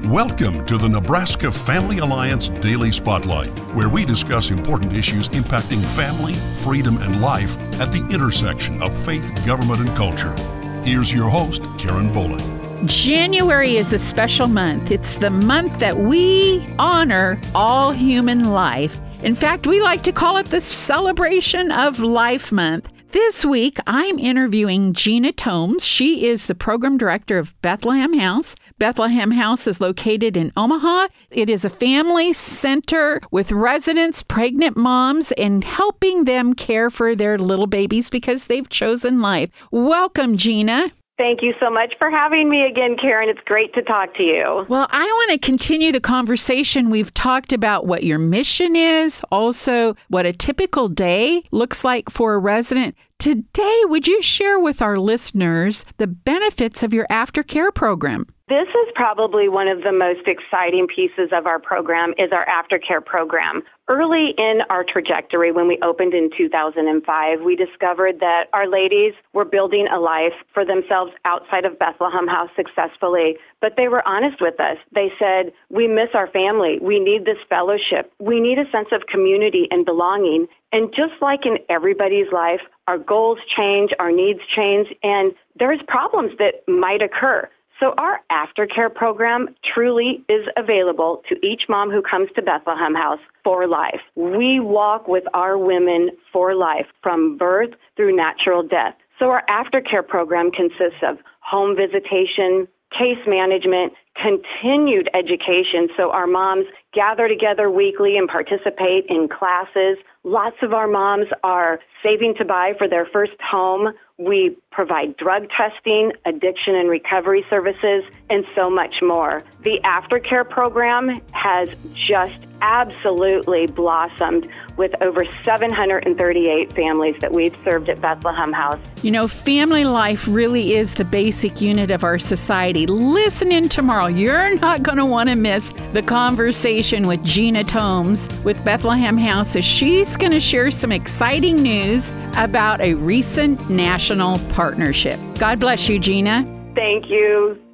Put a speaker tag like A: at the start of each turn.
A: Welcome to the Nebraska Family Alliance Daily Spotlight, where we discuss important issues impacting family, freedom, and life at the intersection of faith, government, and culture. Here's your host, Karen Bowling.
B: January is a special month. It's the month that we honor all human life. In fact, we like to call it the Celebration of Life Month. This week, I'm interviewing Gina Tomes. She is the program director of Bethlehem House. Bethlehem House is located in Omaha. It is a family center with residents, pregnant moms, and helping them care for their little babies because they've chosen life. Welcome, Gina.
C: Thank you so much for having me again, Karen. It's great to talk to you.
B: Well, I want to continue the conversation. We've talked about what your mission is, also what a typical day looks like for a resident. Today, would you share with our listeners the benefits of your aftercare program?
C: This is probably one of the most exciting pieces of our program is our aftercare program. Early in our trajectory, when we opened in 2005, we discovered that our ladies were building a life for themselves outside of Bethlehem House successfully, but they were honest with us. They said, we miss our family. We need this fellowship. We need a sense of community and belonging. And just like in everybody's life, our goals change, our needs change, and there's problems that might occur. So our aftercare program truly is available to each mom who comes to Bethlehem House for life. We walk with our women for life from birth through natural death. So our aftercare program consists of home visitation, case management, continued education. So our moms gather together weekly and participate in classes. Lots of our moms are saving to buy for their first home. We provide drug testing, addiction and recovery services, and so much more. The aftercare program has just absolutely blossomed with over 738 families that we've served at Bethlehem House.
B: You know, family life really is the basic unit of our society. Listen in tomorrow. You're not going to want to miss the conversation with Gina Tomes with Bethlehem House, as she's going to share some exciting news about a recent national partnership. God bless you, Gina.
C: Thank you.